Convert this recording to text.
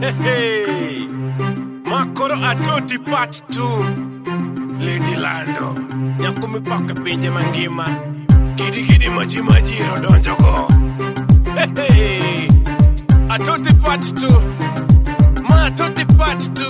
Hey, Makoro Atoti Part 2. Lady Lando Nyakumi paka pinje mangima. Kidi maji rodonjoko. Hey, Atoti Part 2. Ma Atoti Part 2.